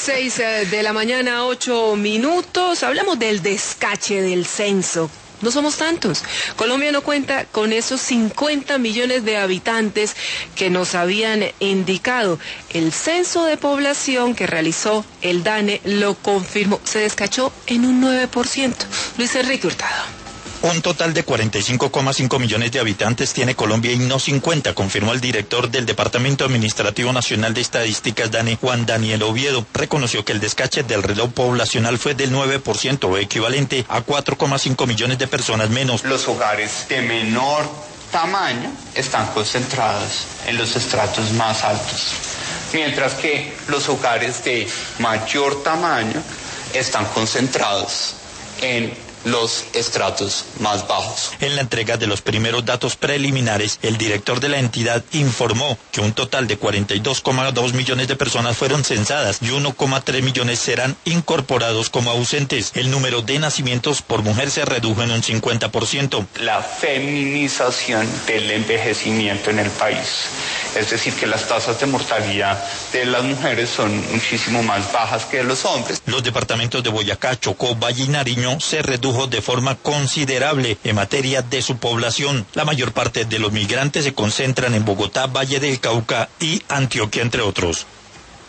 6 de la mañana, 8 minutos. Hablamos del descache del censo. No somos tantos. Colombia no cuenta con esos 50 millones de habitantes que nos habían indicado. El censo de población que realizó el DANE lo confirmó. Se descachó en un 9%. Luis Enrique Hurtado. Un total de 45,5 millones de habitantes tiene Colombia y no 50, confirmó el director del Departamento Administrativo Nacional de Estadísticas, DANE, Juan Daniel Oviedo. Reconoció que el descache del reloj poblacional fue del 9%, o equivalente a 4,5 millones de personas menos. Los hogares de menor tamaño están concentrados en los estratos más altos, mientras que los hogares de mayor tamaño están concentrados en los estratos más bajos. En la entrega de los primeros datos preliminares, el director de la entidad informó que un total de 42,2 millones de personas fueron censadas y 1,3 millones serán incorporados como ausentes. El número de nacimientos por mujer se redujo en un 50%. La feminización del envejecimiento en el país, es decir, que las tasas de mortalidad de las mujeres son muchísimo más bajas que de los hombres. Los departamentos de Boyacá, Chocó, Valle y Nariño se redujo de forma considerable en materia de su población. La mayor parte de los migrantes se concentran en Bogotá, Valle del Cauca y Antioquia, entre otros.